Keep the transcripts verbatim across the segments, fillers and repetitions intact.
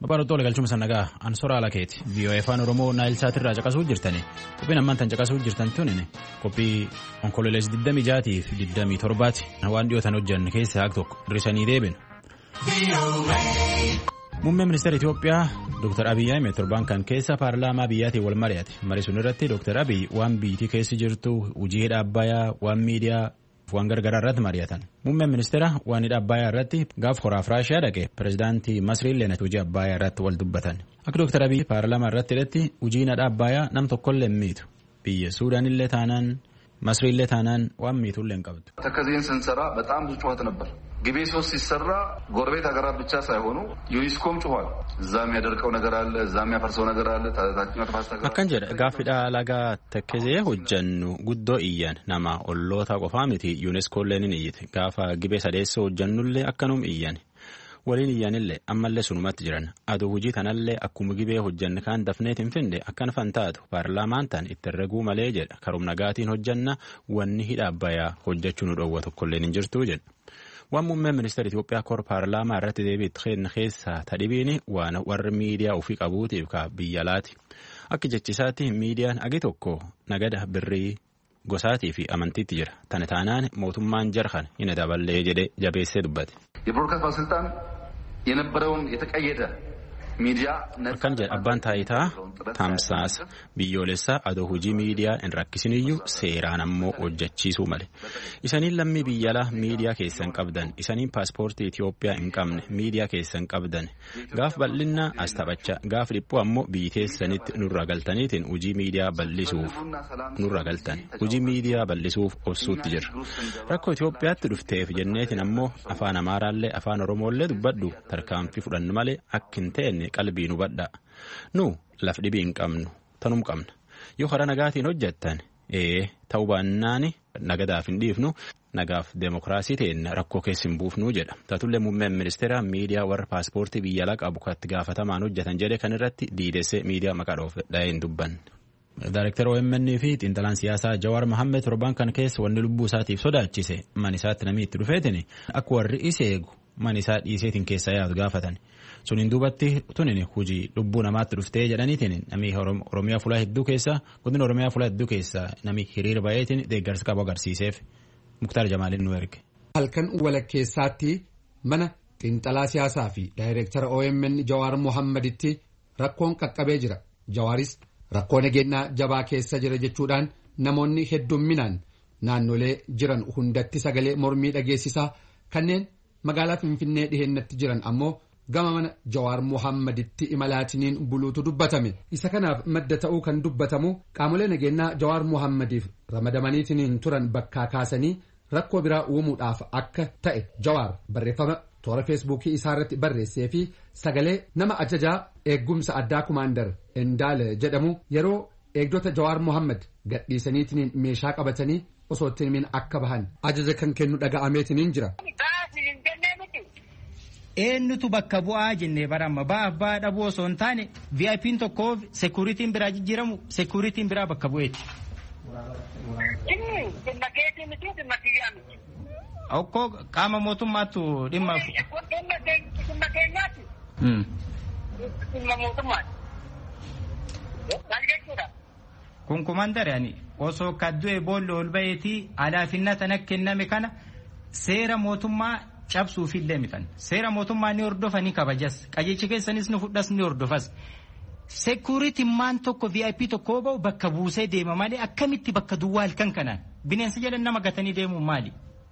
Barattoota galchuma sannagaa Ansoora Alakeeti V O A Afaan Oromoo Naayilsaat irraa caqasuu jirtani. Qophiin ammaan tan caqasuu jirtan tunini qophii onkololees digdamii ja'aatiif digdamii torbaati. Waan dhiyootan hojjanne keessaa haq tokko hir'isanii deebinu. Muummeen ministeera Itoophiyaa Dr. Abiy Ahmed torban kan keessa paarlaamaa biyyaatiin wal mari'ate. Marii sun irratti Dr. Abiy waan biyyattii keessa jirtu hojii dhaabbayaa waan miidiyaa waan gargaraa irratti mari'atan. Muummeen ministeera waan dhaabbayaa irratti gaaf koraaf Raashiyaa dhaqe pirezidaantii Masrii Leenat hojii dhaabbayaa irratti wal dubbatan. Akka Dr. Abiy paarlaamaa irratti hidhatti hojiin dhaabbayaa nam tokkollee miitu. Biyya Suudaan illee taanaan Masrii illee taanaan waan miitullee hin qabdu. ተከዜን ስንሰራ በጣም ብዙ ጩኸት ነበር። ግቤ ሶስት ሲሰራ ጎረቤት ሀገራት ብቻ ሳይሆኑ ዩኒስኮም ጮኋል። እዛም ያደርቀው ነገር አለ፣ እዛም ያፈርሰው ነገር አለ። ታታችኛ ተፋስታ አካን ጀደ ጋፍዳ ላጋ ተከዜ ሆጀኑ ጉዶ ኢያን ናማ ኦሎታ ቆፋሚቲ ዩኔስኮ ለኒን ይት ጋፋ ግቤ ሰደሶ ሆጀኑለ አከኑም ኢያን ወሊን ኢያንለ አመለ ሱኑማት ጅራን አዶ ሁጂ ተናለ አኩሙ ግቤ ሆጀን ካን ደፍኔት እንፍንደ አካን ፈንታቱ ፓርላማንታን ይተረጉ ማለ ጀደ ከሩም ነጋቲን ሆጀና ወኒ ሂዳባያ ሆጀቹኑ ዶወቶ ኮሌን እንጅርቱ ጀደ waan muummeen ministeera Itoophiyaa kor paarlaamaa irratti deebiitti kenna keessa tadhibiini waan warri miidiyaa ofii qabuutiif ka biyya laati. Akka jechisaatti miidiyaan agi tokko nagada birrii gosaatii fi amantiitti jira. Tana taanaan mootummaan jarhan hin daballee jedhee jabeessee dubbate. የብሮድካስት ባለስልጣን የነበረውን የተቀየደ ሚዲያ kan jedhe abbaan taayitaa tamsaasa biyyoolessaa adoo hojii miidiyaa hin rakkisiniyyuu seeraan ammoo hojjechiisuu male. Isaniin lammii biyyalaa miidiyaa keessan qabdan, isaniin paaspoortii Itoophiyaa hin qabne miidiyaa keessan qabdan, gaaf bal'inaa as taphachaa gaaf dhiphuu ammoo biyyeessanitti nurra galtaniitiin hojii miidiyaa bal'isuuf nurra galtan. Hojii miidiyaa bal'isuuf obsuutti jirra. Rakkoo Itoophiyaatti dhufteef jenneetiin ammoo afaan Amaaraallee afaan Oromollee dubbadhu tarkaanfii fudhannu malee akka hin ta'enne qalbii nu badha. Nu laf dhibii hin qabnu tanum qabna. Yoo karaa nagaatiin hojjettan ee ta'uu baannaani nagadaaf hin dhiifnu nagaaf deemokiraasii ta'een rakkoo keessa hin buufnu jedha. Taatullee muummeen ministeera miidiyaa warra paaspoortii biyya alaa qabu katti gaafatamaan hojjetan jedhe kan irratti diidessee miidiyaa maqaa dhoofe dhahee hin dubbanne. Daarektara O M N fi xiinxalaan siyaasaa Jawaar Mohammed torban kan keessa wanni lubbuu isaatiif sodaachise man isaatti namni itti dhufeetiin akka warri isa eegu man isaa dhiiseetiin keessa yaadu gaafatan. Suniin duubatti tunin hojii lubbuu namaatti dhuftee jedhaniitiin namni Oromiyaa fulaa hedduu keessa godina Oromiyaa fulaa hedduu keessa namni hiriira baay'eetiin deeggarsa qabu agarsiiseef Muktaar Jamaaliin nu erge. Halkan walakkeessaatti mana xiinxalaa siyaasaa fi daayireektara O M N Jawaar Mohammeditti rakkoon qaqqabee jira. Jawaaris rakkoo nageenyaa jabaa keessa jira jechuudhaan namoonni heddumminaan naannolee jiran hundatti sagalee mormii dhageessisaa kanneen magaalaa Finfinnee dhihennatti jiran ammoo gama mana Jawaar Mohammeditti imalaatiniin buluutu dubbatame. Isa kanaaf madda ta'uu kan dubbatamu qaamolee nageenyaa Jawaar Mohammediif ramadamaniitiniin turan bakkaa kaasanii rakkoo biraa uumuudhaaf akka ta'e Jawaar barreeffama toora feesbuukii isaarratti barreessee fi sagalee nama ajajaa eeggumsa addaa kumaandar Endaale jedhamu yeroo eegdota Jawaar Mohammed gadhiisaniitiniin meeshaa qabatanii osoo ittiin akka bahan ajaja kan kennu dhaga'ameetiniin jira. Eenyutu bakka bu'aa jennee baramma ba'a ba'a dhabuu osoo hin taane V I P'n tokkoof seekuritiin biraa jijjiiramu seekuritiin biraa bakka bu'eeti. Okkoo qaama mootummaatu dhimma. Kun kumaandare ani osoo kaddu'e boolla ol ba'eetii alaafinna tana kenname kana seera mootummaa. Cabsuuf illee mitan seera mootummaa ni hordofa ni kabajas qajeelchi keessanis ni fudhas ni hordofas seekuritiin maan tokko V I P tokko ba'u bakka buusee deema malee akkamitti bakka duwwaa halkan kanaan bineensa jedhan nama gatanii deemuun maali?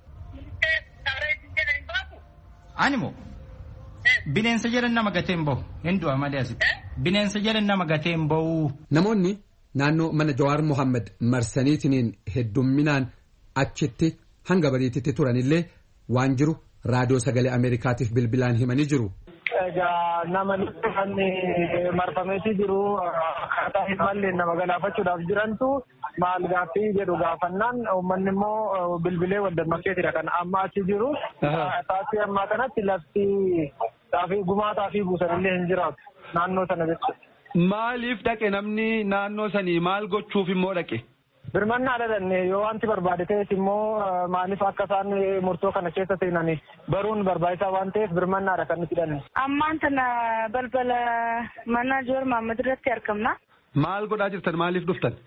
Animo bineensa jedhan nama gateen bahu hin du'a malee asitti bineensa jedhan nama gateen bahu. Namoonni naannoo mana Jawaar Mohammed marsaniitiniin heddumminaan achitti hanga bariititti turanillee waan jiru. Raadiyoo sagalee Ameerikaatiif bilbilaan himanii jiru. Nama kan marfameetii jiru akkaataa hin malle nama galaafachuudhaaf jirantu maal gaaffii jedhu gaafannaan uummanni immoo bilbilee waddammakeetidha kan amma achi jiru. Taasii ammaa kanatti lafti xaafii gumaa xaafii buusanillee hin jiraatu naannoo sana jechuudha. Maaliif dhaqe namni naannoo sanii maal gochuuf immoo dhaqe? birmannaa dhalanne yoo wanti barbaade ta'es immoo maaliif akka isaan murtoo kana keessa seenan baruun barbaachisaa waan ta'eef birmannaadha kan nuti hidhanne. Ammaan tana balbala mana Jowaar Mohaammed irratti argamna. Maal godhaa jirtan maaliif dhuftan?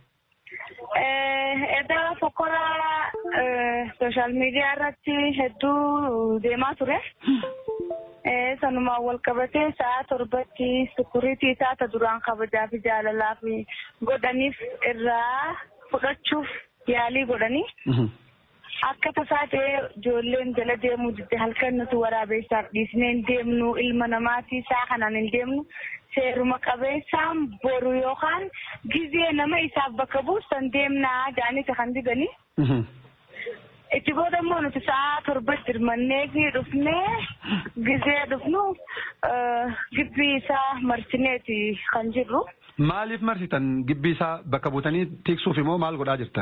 Edda fokkora sooshaal miidiyaa irratti hedduu deemaa ture. Sanumaan wal qabatee sa'a torbatti sukuriitii isaata duraan kabajaa fi jaalalaa fi godhaniif irraa fudhachuuf yaalii godhanii. Akka tasaa ta'ee ijoolleen jala deemuu didde halkan nuti waraabeessaaf dhiisnee hin deemnu ilma namaatii isaa kanaan hin deemnu seeruma qabeessaan boru yookaan gizee nama isaaf bakka buusan deemnaa jaanita kan didanii. Itti booda immoo nuti sa'a torbatti hirmannee fi dhufnee gizee dhufnu gibbii isaa marsineeti kan jirru. Maaliif marsitan gibbii isaa bakka buutanii tiksuuf immoo maal godhaa jirtan?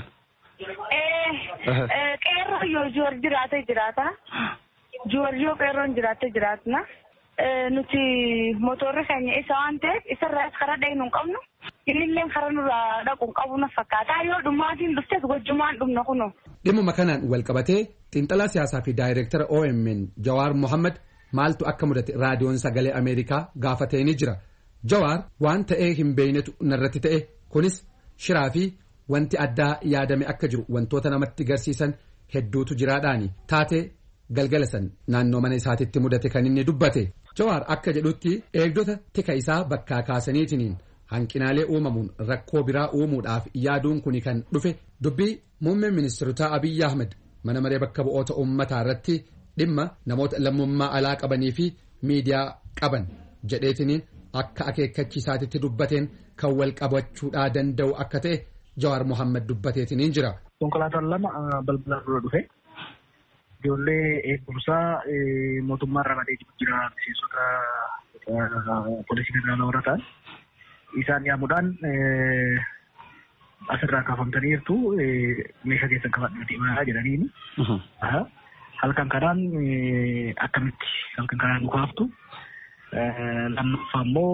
Qeerroo yoo Jowaar jiraate jiraata. Jowaar yoo qeerroon jiraate jiraatna. Nuti motorri keenya isa waan ta'eef isarraas karaa dhaynu hin qabnu. Innillee karaa nurraa dhaqu hin qabu na fakkaata. Yoo dhumaatiin dhuftes gochumaan dhumna kunuun. Dhimma kanaan wal qabatee xiinxalaa siyaasaa fi daayireektara O M N Jowaar Mohaammed maaltu akka mudate raadiyoon sagalee Ameerikaa gaafatee ni jira. Jowaar waan ta'ee hin beeynetu narratti ta'e kunis shiraa fi wanti addaa yaadame akka jiru wantoota namatti garsiisan hedduutu jiraadhaani taatee galgala san naannoo mana isaatitti mudate kan inni dubbate. Jowaar akka jedhutti eegdota tika isaa bakkaa kaasaniitiin hanqinaalee uumamuun rakkoo biraa uumuudhaaf yaaduun kuni kan dhufe dubbii muummeen ministeerotaa Abiyyi Ahmed mana maree bakka bu'oota uummataa irratti dhimma namoota lammummaa alaa qabanii fi miidiyaa qaban jedheetiniin akka akeekkachiisaatitti dubbateen kan wal qabachuudhaa danda'u akka ta'e Jowaar Mohaammed dubbateetiniin jira. Konkolaataan lama balbala dura dhufe ijoollee eegumsaa mootummaa ramadee jira miseensota poolisii federaalaa warra ta'an isaan yaamuudhaan asirraa kaafamtaniirtu meeshaa keessan qabadhaa deemaa jedhaniini. Halkan kanaan akkamitti halkan kanaan dhukaaftu lammaffaa immoo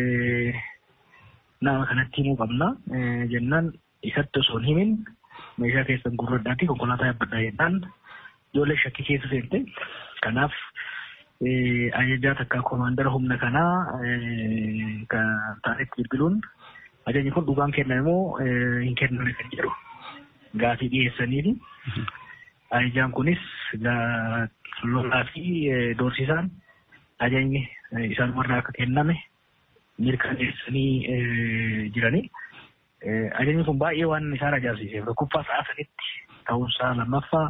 nama kanatti himuu qabna jennaan isatti osoo hin himin meeshaa keessan gurradhaatti konkolaataa yaabbadhaa jennaan ijoollee shakkii keessa seente. Kanaaf ajajaa takka koomaandara humna kanaa kan ta'anitti bilbiluun ajajni kun dhugaan kenname moo hin kenname kan jedhu gaafii dhiyeessaniifi ajajaan kunis lolaa fi doorsisaan ajajni isaan warra akka kenname mirkaneessanii jiranii. Ajajni kun baay'ee waan isaan ajaa'ibsiiseef tokkoffaa sa'a sanitti ta'uunsaa lammaffaa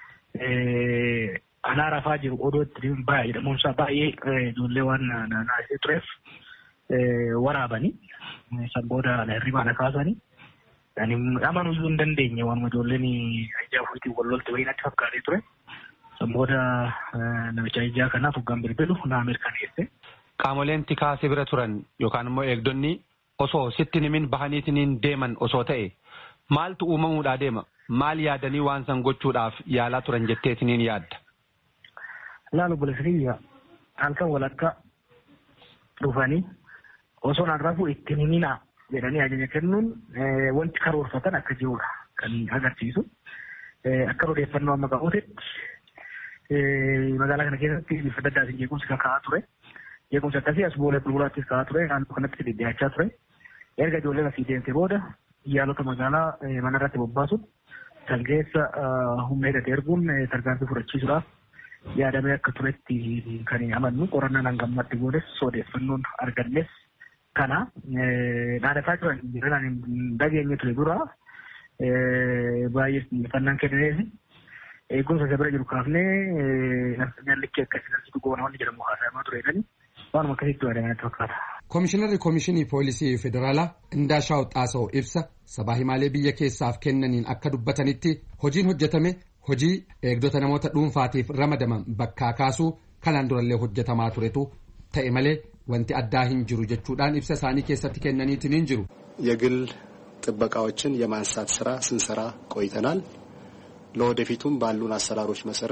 anaa rafaa jiru odoo itti baay'ee jedhamuunsaa baay'ee ijoollee waan naasisee tureef waraabanii san booda hirribaa na kaasanii ani amanuu hin dandeenye waan ijoolleen ajjaa fuutiin wal lolte wayii natti fakkaatee ture san booda namicha ajjaa kanaaf hoggaan bilbilu naa mirkaneesse. Qaamoleen tikaa si bira turan yookaan immoo eegdonni osoo sitti himin bahaniitiin deeman osoo ta'e maaltu uumamuudhaa deema? Maal yaadanii waan san gochuudhaaf yaalaa turan jetteetiniin yaadda? Laalu bulesiriyyaa halkan walakka dhufanii osoo naan rafuu itti himinaa jedhanii ajaja kennuun wanti karoorfatan akka jirudha kan agarsiisu. Akka odeeffannoo amma qabuutti magaalaa kana keessatti bifa adda addaatiin jeequmsi kan ka'aa ture. Jeequmsi akkasii as boolee bulbulaattis ka'aa ture naannoo kanatti deddeebi'achaa ture. Erga ijoolleen asii deemte booda yaalota magaalaa mana irratti bobbaasuun kan keessa humna hidhate erguun tarkaanfii fudhachiisuudhaaf yaadamee akka turetti kan amannu qorannaan hangammatti goones odeeffannoon argannes kana dhaadhataa jiran jiran dhageenye ture dura baay'ee xiyyeeffannaan kennaneef eegumsa isa bira jiru kaafnee nafsanyaan likkee akkasii narsitu goona wanni jedhamu haasayamaa tureedhani waanuma akkasitti waadamanatti fakkaata. Koomishinarri Koomishinii Poolisii Federaalaa Indaashaw Xaasa'oo ibsa sabaa himaalee biyya keessaaf kennaniin akka dubbatanitti hojiin hojjetame hojii eegdota namoota dhuunfaatiif ramadaman bakkaa kaasuu kanaan durallee hojjetamaa turetu ta'e malee wanti addaa hin jiru jechuudhaan ibsa isaanii keessatti kennaniitiin hin jiru. የግል ጥበቃዎችን የማንሳት ስራ ስንሰራ ቆይተናል። ለወደፊቱም ባሉን አሰራሮች መሰረት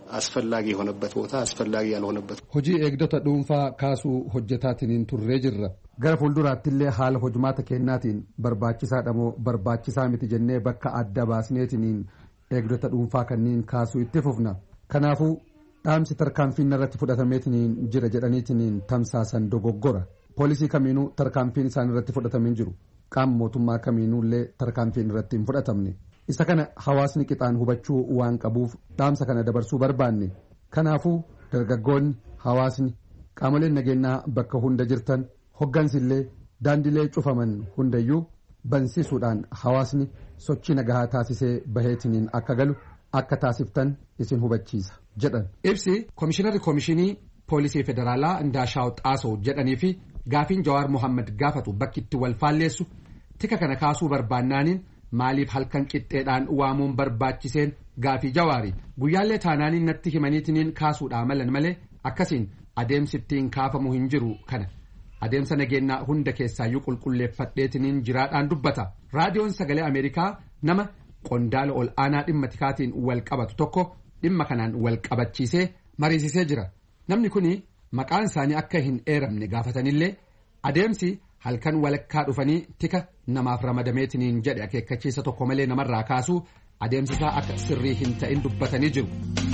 አስፈላጊ የሆነበት ቦታ አስፈላጊ ያልሆነበት ሆጂ ኤግዶታ ዱንፋ ካሱ ሆጀታቲኒን ቱሬ ጅራ ገረ ፉልዱራትሌ ሀል ሆጅማተ ኬናቲን በርባቺሳ ደሞ በርባቺሳ ሚቲ ጀኔ በካ አዳ ባስኔቲኒን ኤግዶታ ዱንፋ ከኒን ካሱ ኢትፉፍና ከናፉ ዳምሲ ተርካንፊን ነረት ፉዳተሜቲኒን ጅረ ጀዳኒቲኒን ተምሳሰን ዶጎጎራ ፖሊሲ ከሚኑ ተርካንፊን ሳንረት ፉዳተሜን ጅሩ ቃም ሞቱማ ከሚኑሌ ተርካንፊን ረቲን ፉዳተምኒ isa kana hawaasni qixaan hubachuu waan qabuuf dhaamsa kana dabarsuu barbaanne kanaafuu dargaggoonni hawaasni qaamoleen nageenyaa bakka hunda jirtan hoggansillee daandilee cufaman hundayyuu bansiisuudhaan hawaasni sochii nagahaa taasisee baheetiniin akka galu akka taasiftan isin hubachiisa jedhan. ibsi koomishinarri koomishinii poolisii federaalaa Ndaashaw Xaasoo jedhanii fi gaafiin Jawaar Mohammad gaafatu bakki itti wal faalleessu tika kana kaasuu barbaannaaniin maaliif halkan qixxeedhaan waamuun barbaachiseen gaafii Jawaari guyyaallee taanaaniin natti himaniitiniin kaasuudhaa malan malee akkasiin adeemsittiin kaafamu hin jiru kana adeemsa nageenyaa hunda keessaayyuu qulqulleeffadheetiniin jiraadhaan dubbata raadiyoon sagalee Ameerikaa nama qondaala ol aanaa dhimma tikaatiin wal qabatu tokko dhimma kanaan wal qabachiisee mariisisee jira namni kuni maqaan isaanii akka hin eeramne gaafatanillee adeemsi halkan walakkaa dhufanii tika namaaf ramadameetiniin jedhe akeekkachiisa tokko malee namarraa kaasuu adeemsisaa akka sirrii hin ta'in dubbatanii jiru.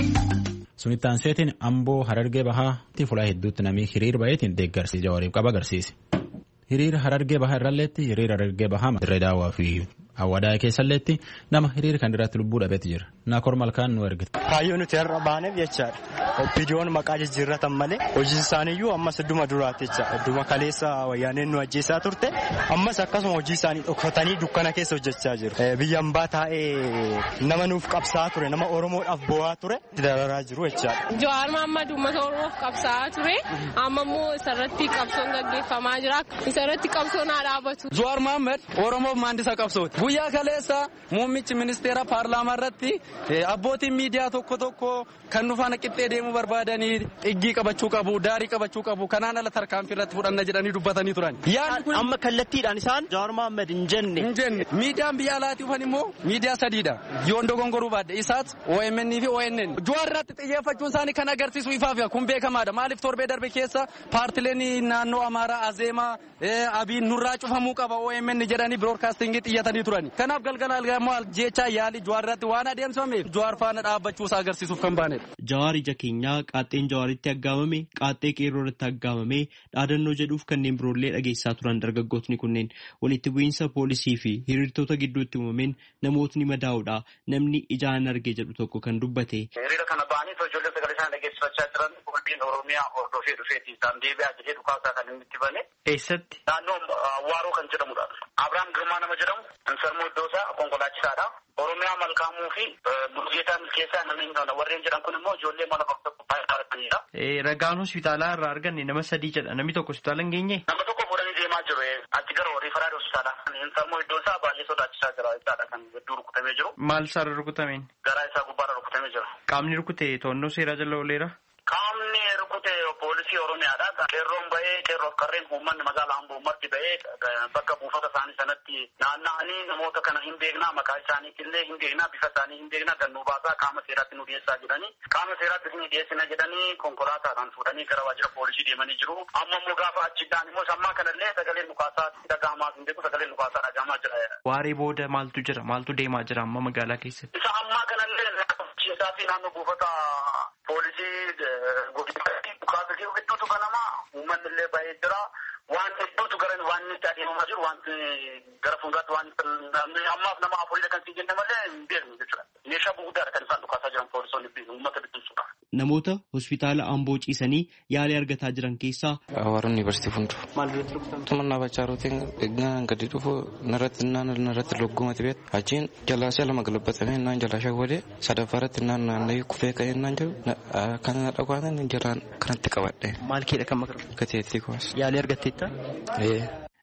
Sunittaan seetiin Amboo Harargee Bahaa fulaa hedduutti namni hiriir baheetiin deeggarsi Jawaariif qaba agarsiise. Hiriir Harargee Bahaa irralleetti hiriir Harargee Bahaa dirree daawwaa fi Awwadaa keessalleetti nama hiriir kan irratti lubbuu dhabeetti jira. Naakoor Malkaan nu ergite. Kaayyoo nuti irra baaneef jechaadha. Oppiidiyoon maqaa jijjiirratan malee hojii isaaniiyyuu ammas idduma duraatti jechaadha. Idduma kaleessa wayyaaneen nu ajjeesaa turte ammas akkasuma hojii isaanii dhokfatanii dukkana keessa hojjechaa jiru. Biyya hambaa taa'ee nama nuuf qabsaa'aa ture nama Oromoodhaaf bo'aa ture dararaa jiru jechaadha. Jawaar Mohammad uummata Oromoof qabsaa'aa ture amma immoo isarratti qabsoon gaggeeffamaa jira. Isarratti qabsoon haa dhaabatu. Jawaar Mohammad Oromoof maandisa qabsooti. Guyyaa kaleessa muummichi ministeera paarlaamaa irratti abbootiin miidiyaa tokko tokko kan nufaana qixxee deemuu barbaadanii dhiggii qabachuu qabu daarii qabachuu qabu kanaan ala tarkaanfii irratti fudhanna jedhanii dubbatanii turan. Amma kallattiidhaan isaan Jawaar Mohammad hin jenne. Hin jenne miidiyaan biyya alaatti dhufan immoo miidiyaa sadiidha yoon dogongoruu baadde isaas O M N fi O N N. Jawaar irratti xiyyeeffachuun isaanii kan agarsiisu ifaaf kun beekamaadha maaliif torbee darbe keessa paartileen naannoo Amaaraa Azeemaa Abiin nurraa cufamuu qaba O M N jedhanii biroodkaastingii xiyyatanii turan. Kanaaf galgala algamoo jecha yaalii Jawaar irratti waan adeemsifameef Jawaar faana dhaabbachuu isaa agarsiisuuf kan baanedha. Jawaar ija keenyaa qaaxxeen Jawaaritti aggaamame qaaxxee qeerroo irratti aggaamame dhaadannoo jedhuuf kanneen biroollee dhageessaa turan dargaggootni kunneen walitti bu'iinsa poolisii fi hiriirtota gidduutti uumameen namootni madaa'uudha namni ijaan arge jedhu tokko kan dubbate. Hiriira kana ba'anii ijoollee sagalee isaan dhageessifachaa jiran qulqulliin Oromiyaa hordofee dhufeeti isaan deebi'aa jedhee dhukaasaa kan inni itti bane. Eessatti? Naannoo Waaroo kan jedhamudha. Abrahaam Girmaa nama jedhamu Insarmoo Iddoosaa konkolaachisaadha. Oromiyaa Malkaamuu fi Bulgeetaa Milkeessaa namni warreen jedhan kun immoo ijoollee mana bakka baay'ee dhaabbatanidha. Ragaan hospitaalaa irraa arganne nama sadii jedha namni tokko hospitaala hin geenye. Nama tokko fuudhanii deemaa jiru achi gara riifaraal hospitaalaa. Insarmoo Iddoosaa baay'ee sodaachisaa jira jechaadha kan hedduu rukutamee jiru. Maal isaarra rukutameen? Garaa isaa gubbaarra rukutamee jira. Qaamni rukute to'annoo seeraa jala ooleera? Qaamni rukute poolisii Oromiyaadha. Qeerroon bahee qeerroof qarreen uummanni magaalaa Amboo marti bahee bakka buufata isaanii sanatti naanna'anii namoota kana hin beeknaa maqaa isaaniitillee hin beeknaa bifa isaanii hin beeknaa gannuu baasaa qaama seeraatti nu dhiyeessaa jedhanii qaama seeraatti nu dhiyeessina jedhanii konkolaataadhaan fuudhanii gara waajjira poolisii deemanii jiru. Amma immoo gaafa achiidhaan immoo sammaa kanallee sagaleen dhukaasaa dhaga'amaa hin beeku sagaleen dhukaasaa dhaga'amaa jira. Waaree booda maaltu jira maaltu deemaa jira amma magaalaa keessatti? Isa ammaa kanallee naannoo fi naannoo buufata poolisii godinatti dhukaasa jiru hedduutu banamaa uummanni illee baay'ee jira waan hedduutu gara waan itti adeemamaa jiru waan gara fuulduraatti waan ammaaf nama afurii kan siin jenne malee hin beeknu jechuudha. Meeshaa gurguddaadha kan isaan dhukaasaa jiran poolisoonni uummata bittinsuudha. Namoota hospitaala Amboo ciisanii yaalii argataa jiran keessaa Hawaara Yuunivarsiitii fundu. Maal irratti rukutamte? Tumannaa bachaa rootiin eegnaan gadi dhufu narratti naan narratti loggumati beet achiin jalaashaa lama galabbatamee naan jalaashaa wadee sadaffaarratti naan naanna'ee kufee ka'ee naan jiru kan dhaqaanan jalaan kanatti qabadhe. Maal keedha kan maqaa? Gateettii kumas. Yaalii argatteetta? Ee.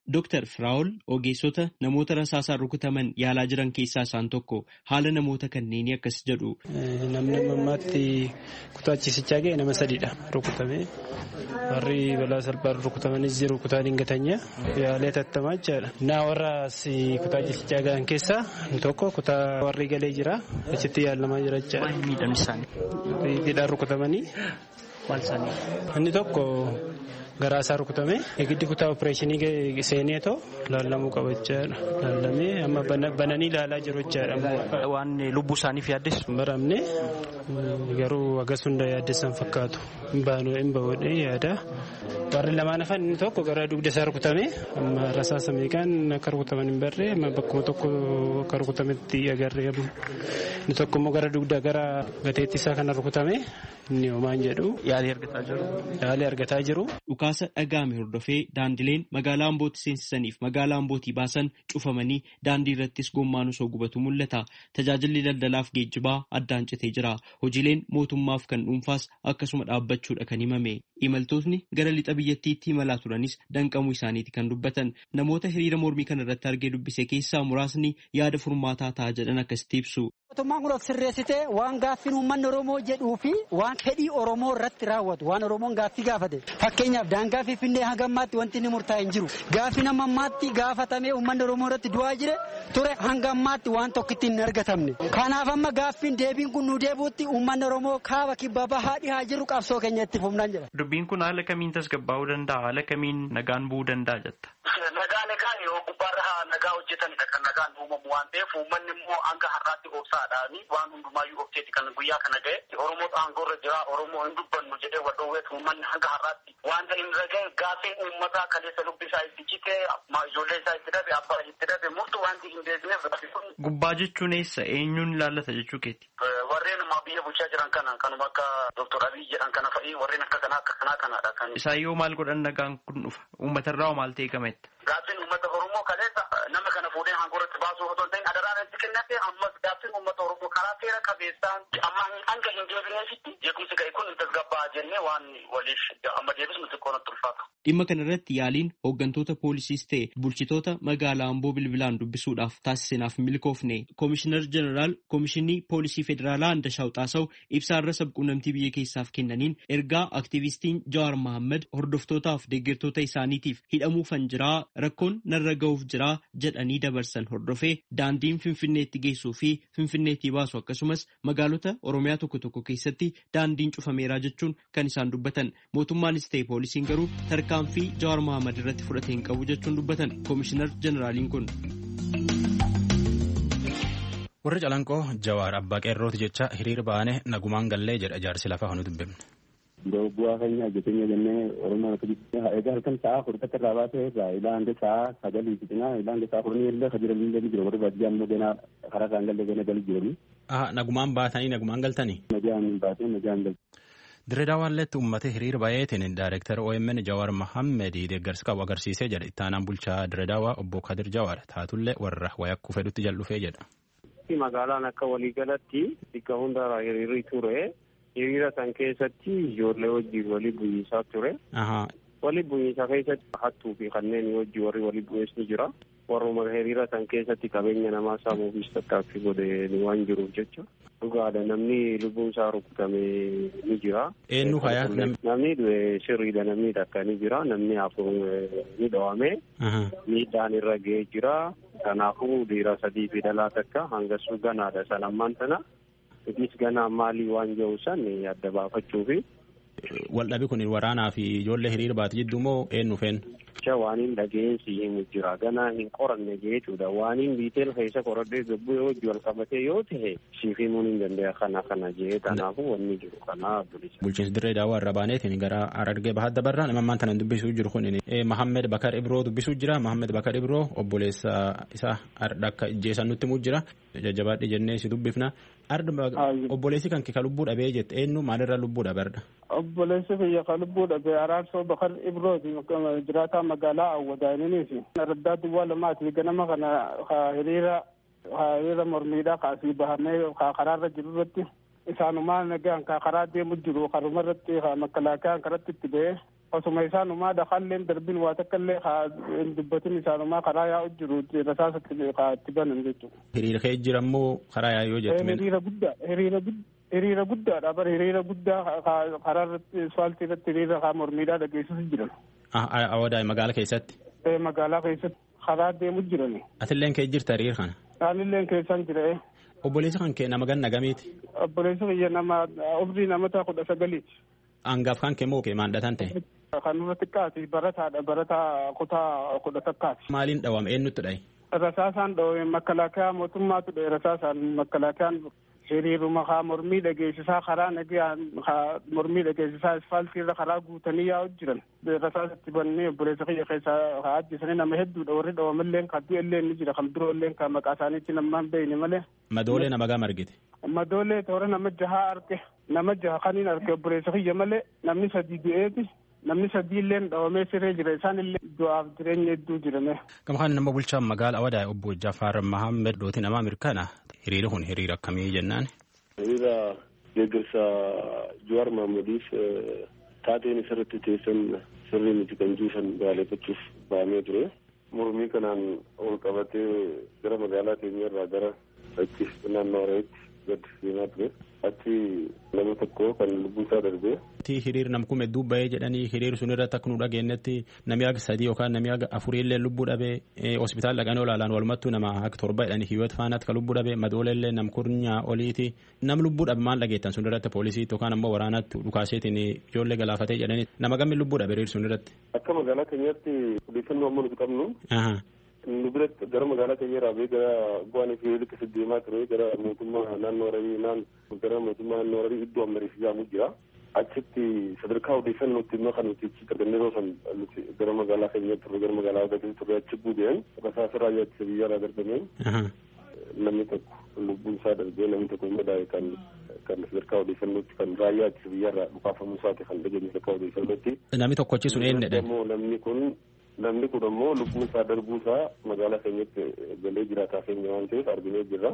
Dooktar Firaa'ol ogeessota namoota rasaasaan rukutaman yaalaa jiran keessaa isaan tokko haala namoota kanneenii akkas jedhu. Namni ammaatti kutaa ciisichaa ga'e nama sadiidha rukutame. Warri balaa salphaan rukutamanis jiru kutaa dingatanya yaalee tattamaa jechaadha. Naa warra kutaa ciisichaa ga'an keessaa tokko kutaa warri galee jira achitti yaalamaa jira jechaadha. Miidhamni isaanii. Hidhaan rukutamanii. Maal isaanii? Inni tokko garaa isaa rukutame giddi kutaa opereeshinii seeneetoo laallamuu qaba jechaadha. Laallamee amma bananii ilaalaa jiru jechaadha. Waan lubbuu isaaniif yaaddeessu? Hin baramne garuu akkas hunda yaaddeessan fakkaatu. Hin baanuu hin bahuudhee yaada. Warri lamaan hafan inni tokko gara dugda isaa rukutame amma rasaasa meeqaan akka rukutaman hin barree amma bakkuma tokko akka rukutametti agarree inni tokko immoo gara dugda gara gateetti isaa kana rukutame inni homaan jedhu. Yaalii argataa jiru. Yaalii argataa jiru. Dhukaasa dhaga'ame hordofee daandileen magaalaa Ambootti seensisaniif magaalaa Ambootii baasan cufamanii daandii irrattis gommaan osoo gubatu mul'ata. Tajaajilli daldalaaf geejjibaa addaan citee jira. Hojiileen mootummaaf kan dhuunfaas akkasuma dhaabbachuudha kan himame. Imaltootni gara lixa biyyattiitti imalaa turanis danqamuu isaaniiti kan dubbatan. Namoota hiriira mormii kana irratti argee dubbise keessaa muraasni yaada furmaataa ta'a jedhan akkasitti ibsu. Mootummaan kun of sirreessitee waan gaaffiin uummanni Oromoo jedhuu fi waan fedhii Oromoo irratti raawwatu waan Oromoon gaaffii gaafate. Fakkeenyaaf daangaa Finfinnee hanga ammaatti wanti inni murtaa'e hin jiru. Gaaffii nama ammaatti gaafatamee uummanni Oromoo irratti du'aa jire ture hanga ammaatti waan tokkitti hin argatamne. Kanaaf amma gaaffiin deebiin kun nu deebuutti uummanni Oromoo kaaba kibba bahaa dhihaa jiru qabsoo keenya itti fufnaan jedha. Dubbiin kun haala kamiin tasgabbaa'uu danda'a? Haala kamiin nagaan bu'uu danda'a jetta? Nagaa nagaan yoo gubbaarra nagaa hojjetanidha kan nagaan uumamu waan ta'eef uummanni immoo hanga har'aatti obsaadhaani waan hundumaayyuu obseeti kan guyyaa kana ga'e Oromoota aangoorra jira Oromoo hin dubbannu jedhee wadhoowweet uummanni hanga har'aatti wanta hin raga'e gaafiin uummataa kaleessa lubbi isaa itti cite ijoollee isaa itti dhabe abbaa itti dhabe murtu wanti hin beekneef. Gubbaa jechuun eessa eenyuun ilaallata jechuu keeti? Warreen biyya bulchaa jiran kana kanuma akka Dooktor Abiy jedhan kana fa'i warreen akka kanaa akka kanaa kanaadha kan. Isaan yoo maal godhan nagaan kun dhufa? Uummatarraa maal ta'e gametta? Gaaffiin uummata Oromoo kaleessa nama kana fuudhee aangoorratti baasuu otoo hin ta'in adaraan itti kennate ammas gaaffiin uummata Oromoo karaa seera qabeessaan amma hanga hin deebineefitti jeequmsi ga'e kun tasgabbaa jennee waan waliif amma deebisnu xiqqoo natti ulfaata. Dhimma kana irratti yaaliin hooggantoota poolisiis ta'e bulchitoota magaalaa Amboo bilbilaan dubbisuudhaaf taasisneef milkoofne. Koomishinar Jeneraal Koomishinii Poolisii Federaalaa Andashaw Xaasaw ibsaarra sabquunnamtii biyya keessaaf kennaniin ergaa aktiivistiin Jawaar Mohaammed hordoftootaaf deeggartoota isaaniitiif hidhamuufan jiraa rakkoon narra ga'uuf jiraa jedhanii dabarsan hordofee daandiin Finfinneetti geessuu fi Finfinneetti baasu akkasumas magaalota Oromiyaa tokko tokko keessatti daandiin cufameeraa jechuun kan isaan dubbatan. Mootummaanis ta'e poolisiin garuu tarkaanfii Jawaar Mohaammed irratti fudhatee hin qabu jechuun dubbatan Koomishinar Jeneraaliin kun. Warri calanqoo Jawaar abbaa qeerrooti jecha hiriira baane nagumaan gallee jedha jaarsi lafaa hanu dubbifne. Bu'aa keenya hojjetenya jennee Oromoo egaa halkan sa'a furdatti irraa baasee irraa ilaa hanga sa'a sagalii fixinaa ilaa hanga sa'a kurnii illee kajiran illee jira warri baadiyyaa immoo ganaa karaa isaan galee gana galii jiranii. Nagumaan baatanii nagumaan galtanii? Nagaan baatee nagaan galtanii. Dirreedaawaanleetti uummatee hiriira baay'eetiin Daayireektar O M N Jawaar Mohaammed deeggarsa qabu agarsiisee jedha ittaanaan bulchaa Dirreedaawaa obbo Kadir Jawaar taatullee warra wayakkuu fedhutti jal'ufee jedha. Magaalaan akka waliigalatti bakka hundarraa hiriirri ture. Hiriira san keessatti ijoollee wajjin walii bu'iinsaa ture. Walii bu'iinsaa keessatti hattuu fi kanneen wajjin warri walii bu'iinsi ni jira. Warruma hiriira san keessatti qabeenya namaa saamuufis tattaaffii godhe waan jiruuf jecha. Dhugaadha namni lubbuun isaa rukutame ni jira. Eenyu hayaa namni sirriidha namni takka ni jira namni afur ni dhawame. Miidhaan irra ga'ee jira. Kanaafuu dhiira sadii fi dhalaa takka hangasuu ganaadha sanammaan sana. Itis ganaa maalii waan jiru san adda baafachuufi. Waldhabii kun waraanaa fi ijoollee hiriira baate jidduu moo eenyu feen? Waaniin dhageensi himu jira ganaa hin qoranne jechuudha waaniin biiteel keessa qoradhee gabbuu yoo wal qabatee yoo ta'e siif himuun hin danda'a kana kana jee kanaafuu wanni jiru kana bilisa. Bulchiinsi dirree daawwaa irra baaneetiin gara Harargee bahaa dabarraa namammaan tanan dubbisuu jiru kun Mohaammed Bakar Ibroo dubbisuu jira Mohaammed Bakar Ibroo obboleessa isaa akka ijjeessan nutti himuu jira jajjabaadhi jennee si dubbifna. Obboleessi kan kika lubbuu dhabee jette eenyu maalirra lubbuu dhabarda? Obboleessi kiyya ka lubbuu dhabee Araarsoo Bakar Ibrooti jiraataa magaalaa Awwadaaniiniif raddaa duwwaa lamaati ganama kana hiriira hiriira mormiidhaa kaasii bahamee karaarra jiru irratti isaanumaan nagaan karaa deemu jiru karuma irratti makalaakaan karatti itti ba'ee osuma isaanumaa dakalleen darbin waa takkallee dubbatin isaanumaa karaa yaa'u jiru rasaasatti itti banan jechuudha. Hiriira kee jirammoo karaa yaa'u yoo jettu. Hiriira guddaa hiriira hiriira guddaadha bara hiriira guddaa karaa irratti asfaaltii irratti hiriira kaa mormiidhaa dhageessisu jiran. Awwadaa magaalaa keessatti. Magaalaa keessatti karaa deemu jirani. Atilleen kee jirta hiriira kana. Anilleen keessan jira. Obboleessi kan kee nama ganna gamiiti. Obboleessi kiyya nama umrii namoota kudha sagaliiti. Hangaaf kan kee moo kee maandhatan ta'e. Kan nurra xiqqaati barataadha barataa kutaa kudha takkaati. Maaliin dhawame eenyutti dhaye? Rasaasaan dhawame makalaakaa mootummaatu dhaye rasaasaan makalaakaan hiriiruma haa mormii dhageessisaa karaa nagaan mormii dhageessisaa asfaaltiirra karaa guutanii yaa'u jiran. Rasaasatti bannee obboleessa kiyya keessaa haa ajjeesanii nama hedduudha warri dhawamalleen kan du'ellee ni jira kan biroolleen kan maqaa isaaniitti namaan beeyne malee. Madoolee nama gama argite. Madoolee toora nama jahaa arge nama jaha kaniin arge obboleessa kiyya malee namni sadii du'eeti. Namni sadii illee dhawamee siree jira isaan illee du'aaf jireenya hedduu jirame. Gama kana nama bulchaan magaalaa Awadaa obbo Jafaar Mahammed Dooti nama Ameerikaana hiriira kun hiriira akkamii jennaan? Hiriira deeggarsa Jawaar Mahmediif taateen isarratti teessan sirrii miti kan juusan baaleeffachuuf ba'amee ture. Mormii kanaan ol qabatee gara magaalaa keenyarraa gara achi naannoo Arayitti gad deemaa ture. Achi nama tokko kan lubbuun isaa darbee. Hiriir namkume dubba'ee jedhanii hiriir sun irratti akka nu dhageenyetti namni akka sadii yookaan namni akka afurii illee lubbuu dhabee hospitaala dhaqanii olaalaan walumattuu nama akka torba jedhanii hiyyot faanaatti kan lubbuu dhabee madoolee illee nam kurnyaa oliiti nam lubbuu dhabe maal dhageettan sun irratti poolisiitti yookaan ammoo waraanatti dhukaaseetiin ijoollee galaafatee jedhanii nama gammi lubbuu dhabe hiriir sun irratti. Akka magaalaa keenyatti odeeffannoo amma nuti qabnu. Nu biratti gara magaalaa keenyarraa bee gara bu'aan fi hiriirri keessa deemaa ture gara mootummaa naannoo Arabii naan gara mootummaa naannoo Arabii iddoo ammayyaa ijaaramuu jira. Achitti sadarkaa odeeffannootti immoo kan nuti itti argannee san nuti gara magaalaa keenyatti turre gara magaalaa Awadaa turre achi buudeen rasaasa raayyaa biyyaarraa darbameen namni tokko lubbuun isaa darbee namni tokko madaa'e kan kan sadarkaa odeeffannootti kan raayyaa ittisa biyyaarraa dhukaafamuu isaati kan dhageenye sadarkaa odeeffannootti. Namni tokkochi sun eenyudha? Namni kun namni kun ammoo lubbuun isaa darbuu isaa magaalaa keenyatti galee jiraataa keenya waan ta'eef arginee jirra.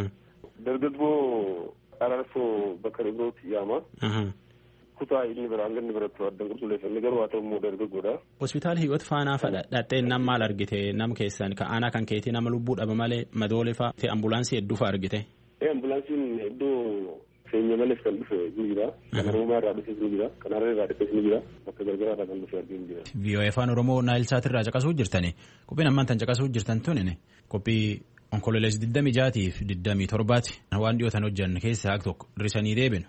Dargaggoo Araarsoo Bakar Ibrooti yaama. Kutaa inni bira hanga inni biratti addan qulqulleessanne garuu haa ta'u immoo dargaggoodha. Hospitaala hiyyot faanaa fadha dhattee nam maal argite nam keessan ka aanaa kan keetii nama lubbuu dhaba malee madoolee fa'a ambulaansii hedduu fa'a argite. Ambulaansiin hedduu keenya malees kan dhufe ni jira. Kan Oromoo irraa dhufes ni jira. Kan Hararee irraa dhufes ni jira. Bakka gargaraadhaa kan dhufe arginu jira. V O A afaan Oromoo Naayilsaat irraa caqasuu jirtani. Qophiin ammaan tan caqasuu jirtan tunini. Qophii onkololees digdamii jaatiif digdamii torbaati. Waan dhiyootan hojjanne keessa haaq tokko hir'isanii deebinu.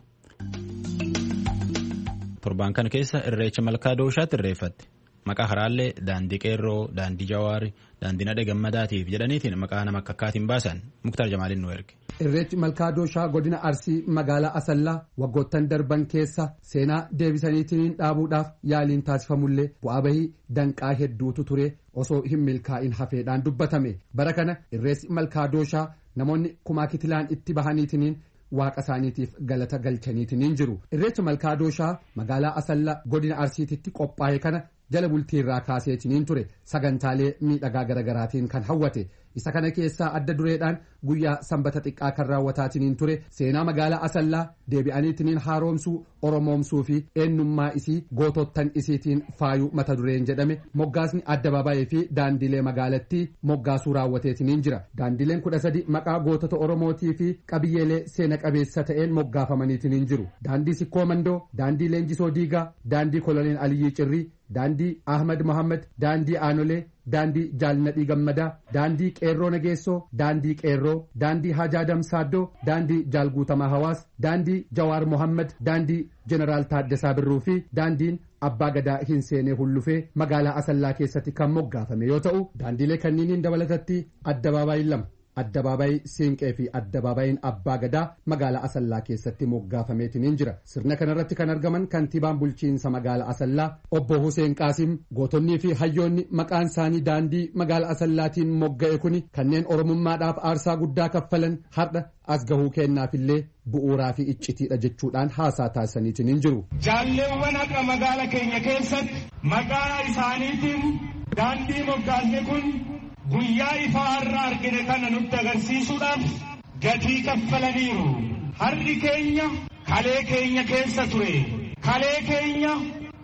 Torbaan kana keessa irreecha malkaa dooshaatti irreeffatte. Maqaa haraallee daandii qeerroo, daandii jawaari, daandii nadhe gammadaatiif jedhaniitiin maqaa nama akka akkaatiin baasan Muktaar Jamaaliin nu erge. Irreechi malkaa dooshaa godina Arsii magaalaa Asallaa waggoottan darban keessa seenaa deebisaniitiin dhaabuudhaaf yaaliin taasifamullee bu'aa bahii danqaa hedduutu ture osoo hin milkaa'in hafeedhaan dubbatame. Bara kana irreechi malkaa dooshaa namoonni kumaa kitilaan itti bahaniitiin waaqa isaaniitiif galata galchaniitiin jiru. Irreecha malkaa dooshaa magaalaa Asallaa godina Arsiititti qophaa'e kana jala bultii irraa kaaseetiin ture sagantaalee miidhagaa garagaraatiin kan hawwate. Isa kana keessaa adda dureedhaan guyyaa sanbata xiqqaa kan raawwataatiin ture seenaa magaalaa Asallaa deebi'aniitiin haaromsuu oromoomsuu fi eenyummaa isii gootottan isiitiin faayuu mata dureen jedhame moggaasni addabaabaayii fi daandilee magaalattii moggaasuu raawwateetiin jira. Daandileen kudha sadi maqaa gootota oromootii fi qabiyyeelee seena qabeessa ta'een moggaafamaniitiin jiru. Daandii Sikkoo Mandoo, daandii Leenjisoo Diigaa, daandii Koloneel Aliyyii Cirrii, daandii Ahmad Mohammed, daandii Aanolee, daandii Jaalnadhii Gammadaa, daandii Qeerroo Nageessoo, daandii Qeerroo, daandii Hajaa Damsaaddoo, daandii Jaalguutamaa Hawaas, daandii Jawaar Mohammed, daandii Jeneraal Taaddasaa Birruu fi daandiin Abbaa Gadaa hin seenee hullufee magaalaa Asallaa keessatti kan moggaafame yoo ta'u daandiilee kanniiniin dabalatatti addabaabaayii lama. Addabaabaayii Siinqee fi addabaabaayii Abbaa Gadaa magaalaa Asallaa keessatti moggaafameetiin jira. Sirna kanarratti kan argaman kantiibaan bulchiinsa magaalaa Asallaa obbo Huseen Qaasim gootonnii fi hayyoonni maqaan isaanii daandii magaalaa Asallaatiin mogga'e kuni kanneen oromummaadhaaf aarsaa guddaa kaffalan har'a as gahuu kennaafillee bu'uuraa fi iccitiidha jechuudhaan haasaa taasisaniitiin jiru. Jaalleewwan akka magaalaa keenya keessatti maqaa isaaniitiin daandii moggaasne kun. Guyyaa ifaa har'a argine kana nutti agarsiisuudhaaf gatii kaffalaniiru. Har'i keenya kalee keenya keessa ture. Kalee keenya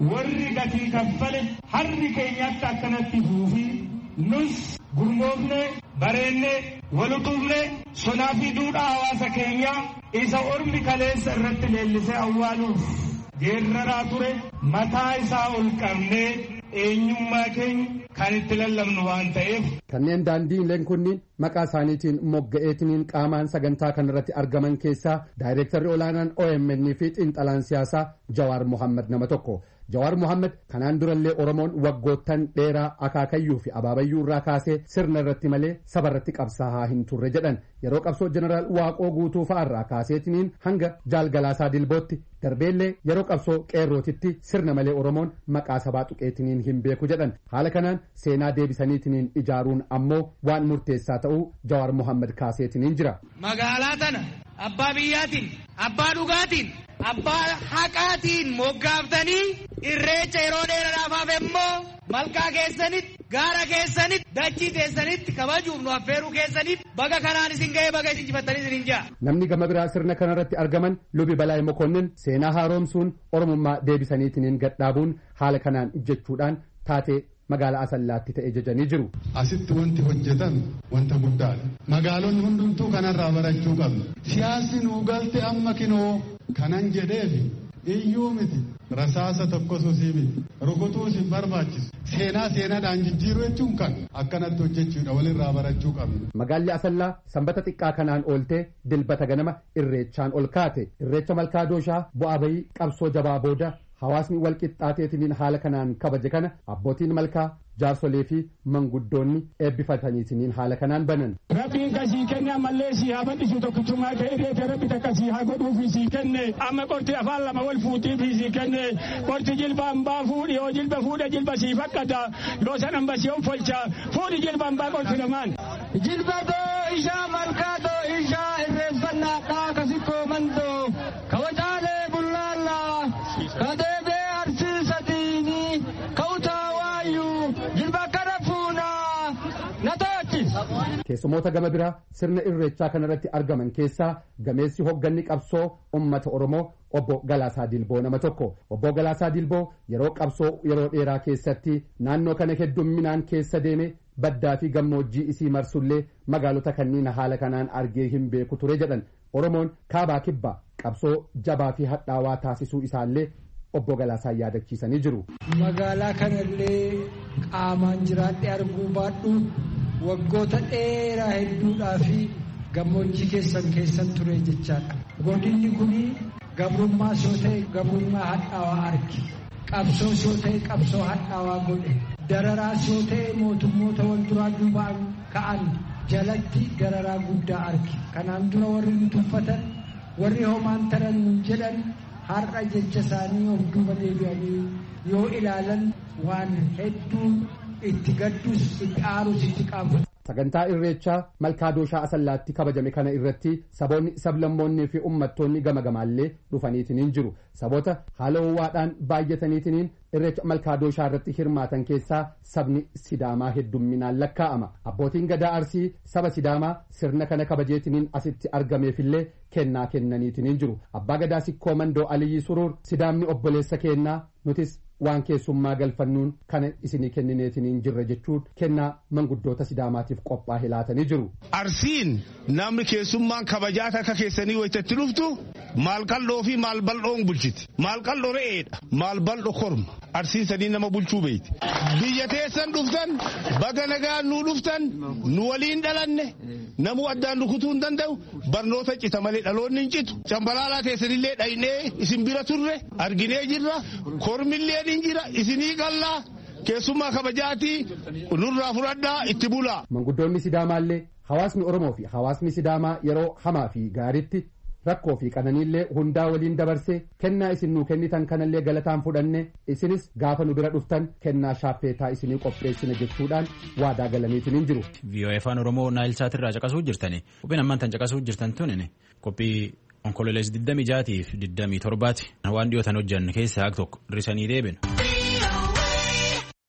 warri gatii kaffale harri keenyatti akkanatti fuufi nus gurmoofne bareenne walutuufne sonaa fi duudhaa hawaasa keenyaa isa ormi kaleessa irratti leellisee awwaaluuf geerraraa ture mataa isaa ol qabnee eenyummaa keenya kan itti lallabnu waan ta'eef. Kanneen daandiileen kunniin maqaa isaaniitiin mogga'eetiniin qaamaan sagantaa kanarratti argaman keessaa daayireektarri olaanaan O M N fi xiinxalaan siyaasaa Jawaar Mohammad nama tokko. Jawaar Mohammad kanaan durallee Oromoon waggoottan dheeraa akaakayyuu fi abaabayyuu irraa kaasee sirna irratti malee saba irratti qabsaa'aa hin turre jedhan yeroo qabsoo jeneraal Waaqoo guutuu fa'arraa kaaseetiniin hanga jaalgalaasaa dilbootti darbeellee yeroo qabsoo qeerrootitti sirna malee Oromoon maqaa sabaa tuqeetiniin hin beeku jedhan haala kanaan seenaa deebisaniitiniin ijaaruun ammoo waan murteessaa ta'uu Jawaar Mohammad kaaseetiniin jira. Magaalaa tana abbaa biyyaatiin abbaa dhugaatiin abbaa haqaatiin moggaaftanii irreecha yeroo dheeraadhaaf immoo malkaa keessanitti gaara keessanitti dachii keessanitti kabajuuf nu affeeruu keessanitti baga kanaan isin ga'ee baga isin jifattanii isin jaa. Namni gama biraa sirna kanarratti argaman lubi Balaay Mokonnin seenaa haaromsuun oromummaa deebisaniitiniin gadhaabuun haala kanaan jechuudhaan taatee magaalaa Asallaatti ta'e jajanii jiru. Asitti wanti hojjetan wanta guddaadha. Magaalonni hundumtuu kanarraa barachuu qabna. Siyaasni nuu galte amma kinoo kanan jedheefi iyyuu miti rasaasa tokkosuusii miti rukutuus hin barbaachisu seenaa seenaadhaan jijjiiruu jechuun kan akkanatti hojjechuudha walirraa barachuu qabna. Magaalli Asallaa sanbata xiqqaa kanaan ooltee dilbata ganama irreechaan ol kaate irreecha malkaa dooshaa bu'aa bayii qabsoo jabaa booda hawaasni wal qixxaateetiniin haala kanaan kabaje kana abbootiin malkaa jaarsolee fi manguddoonni eebbifataniitiniin haala kanaan banan. Rabbiin kasii kenne ammallee sii haa bal'isu tokkichummaa ta'e irreete rabbi takka sii haa godhuu fi sii kenne amma qorti afaan lama wal fuutii fi sii kenne qorti jilba hambaa fuudhi yoo jilba fuudha jilba sii fakkata yoo san hamba sii folcha fuudhi jilba hambaa qorti lamaan. Jilba doo ishaa malkaa doo ishaa irreeffannaa dhaa kasikkoo mandoo kabajaalee bullaallaa kadeebee arsiisatiini kautaa waayyuu jilba kana fuunaa na to'achi. Keessumoota gama biraa sirna irreechaa kanarratti argaman keessaa gameessi hogganni qabsoo ummata Oromoo obbo Galaasaa Dilboo nama tokko. Obbo Galaasaa Dilboo yeroo qabsoo yeroo dheeraa keessatti naannoo kana heddumminaan keessa deeme baddaa fi gammoojjii isii marsullee magaalota kanniin haala kanaan argee hin beeku ture jedhan. Oromoon kaabaa kibbaa qabsoo jabaa fi hadhaawaa taasisuu isaallee obbo Galaasaa yaadachiisanii jiru. Magaalaa kanallee qaamaan jiraadhee arguu baadhu waggoota dheeraa hedduudhaa fi gammoojjii keessan keessan ture jechaadha. Godinni kun gabrummaa soo ta'e gabrummaa hadhaawaa arge. Qabsoo soo ta'e qabsoo hadhaawaa godhe. Dararaa soo ta'e mootummoota wal duraa duubaan ka'an jalatti dararaa guddaa arge. Kanaan dura warri nu tuffatan warri homaan taran jedhan har'a jecha isaanii of duuba deebi'anii yoo ilaalan waan hedduu itti gaddus itti aarus itti qaanfatu. Sagantaa irreechaa malkaa dooshaa Asallaatti kabajame kana irratti saboonni sablammoonnii fi uummattoonni gama gamaallee dhufaniitiniin jiru. Saboota haala ho'aadhaan baay'ataniitiniin irreecha malkaa dooshaa irratti hirmaatan keessaa sabni Sidaamaa heddumminaan lakkaa'ama. Abbootiin gadaa Arsii saba Sidaamaa sirna kana kabajeetiniin asitti argameefillee kennaa kennaniitiniin jiru. Abbaa gadaa Sikkoo Mandoo Aliyyi Suruur Sidaamni obboleessa kennaa nutis waan keessummaa galfannuun kana isinii kennineetiniin jirra jechuun kennaa manguddoota Sidaamaatiif qophaa'e laatanii jiru. Arsiin namni keessummaan kabajaa akka keessanii wayitatti dhuftu maal qal'oo fi maal bal'oon bulchiti. Maal qal'oo re'eedha. Maal bal'oo korma. Arsiin sadii nama bulchuu beeyti. Biyya teessan dhuftan baga nagaan nuu dhuftan nu waliin dhalanne namuu addaan rukutuu hin danda'u barnoota cita malee dhaloonni hin citu. Cambalaalaa teessanillee dhaynee isin bira turre arginee jirra kormillee hin jira isinii qallaa keessummaa kabajaatii nurraa fudhadhaa itti bulaa. Manguddoonni Sidaamaallee hawaasni Oromoo fi hawaasni Sidaamaa yeroo hamaa fi gaariitti rakkoo fi qananiillee hundaa waliin dabarsee kennaa isin nuu kennitan kanallee galataan fudhanne isinis gaafa nu bira dhuftan kennaa shaaffeetaa isinii qopheessina jechuudhaan waadaa galaniitiniin jiru. V O A afaan Oromoo Naayilsaatirraa caqasuu jirtani. Qophiin ammaan tan caqasuu jirtan tunin qophii onkololees digdamii jaatiif digdamii torbaati. Waan dhiyootan hojjan keessaa tokko hir'isanii deebinu.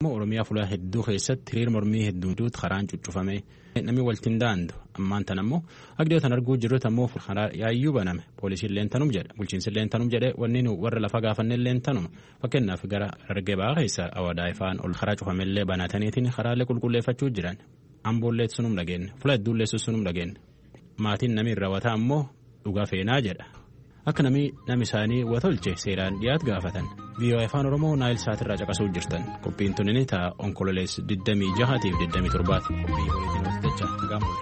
Oromiyaa fuula hedduu keessatti hiriir mormii hedduun karaan cuccufame namni waltiin daandu ammaan tan ammoo agdootan arguu jirrutu ammoo karaa yaayyuu baname poolisiin leentanum jedhe bulchiinsi leentanum jedhe wanni warra lafa gaafanne leentanuma fakkeenyaaf gara Harargee Bahaa keessa Awaadaa ifaan ol karaa cufamellee banataniitiin karaalee qulqulleeffachuu jiran amboollee sunum dhageenye fuula hedduullee sunum dhageenye maatiin namni raawwataa ammoo dhugaa feenaa jedha. Akka namni namni isaanii watolche seeraan dhiyaat gaafatan V O A afaan Oromoo Naayil Saatirraa caqasuu jirtan qophiin tunini ta'a onkololees digdamii jahaatiif digdamii torbaati qophii waliin hojjecha gaambul.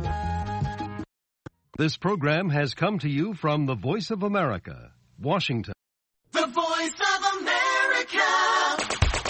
This program has come to you from the Voice of America, Washington.